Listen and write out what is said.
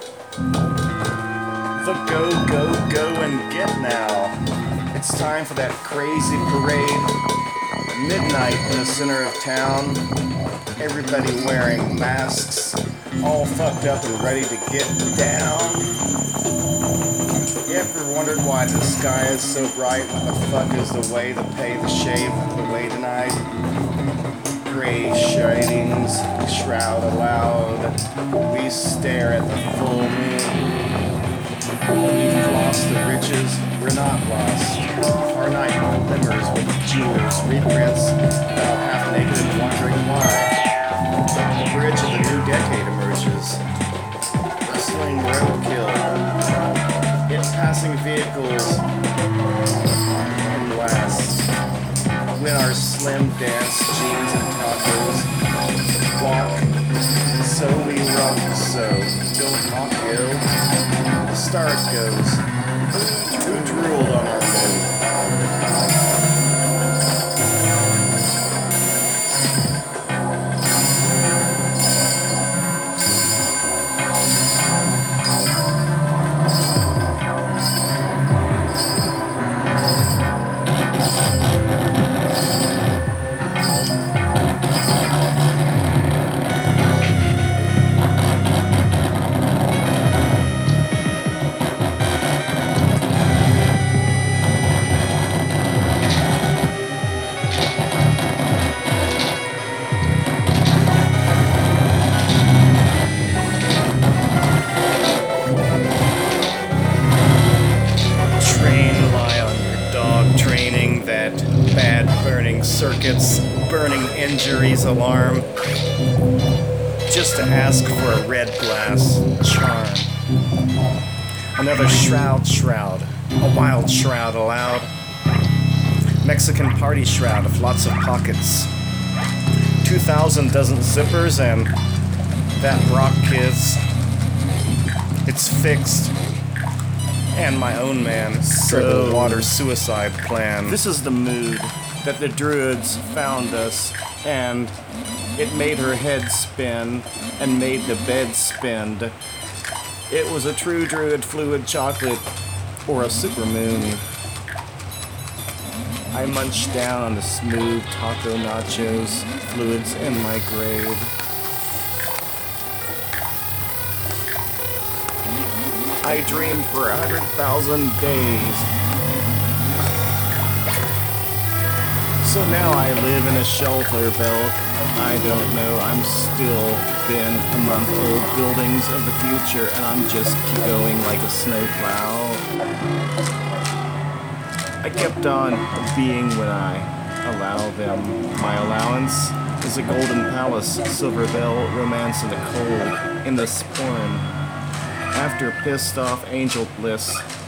The go, go, go and get now. It's time for that crazy parade. Midnight in the center of town. Everybody wearing masks. All fucked up and ready to get down. You ever wondered why the sky is so bright? What the fuck is the way, the pay, the shave, the way tonight? Gray shadings shroud aloud. We stare at the full moon. We've lost the riches, we're not lost. Our night glimmers with jewels, reprints, about half naked and wondering why. The bridge of the new decade emerges. Rustling roadkill. Yet passing vehicles and glass. When our slim dance jeans and tacos walk, so we rock, so don't mock you. The stars goes, who drooled on our moon? Bad burning circuits, burning injuries alarm, just to ask for a red glass charm. Another shroud, a wild shroud allowed. Mexican party shroud of lots of pockets. 2,000 dozen zippers and that rock kids. It's fixed. And my own man, so water suicide plan. This is the mood that the druids found us, and it made her head spin and made the bed spin. It was a true druid fluid chocolate or a supermoon. I munched down on the smooth taco nachos, fluids in my grave. I dreamed for 100,000 days. So now I live in a shelter belt. I don't know, I'm still been a month old. Buildings of the future, and I'm just going like a snowplow. I kept on being when I allow them. My allowance is a golden palace, silver bell, romance in the cold, in the sporn. After pissed off angel bliss,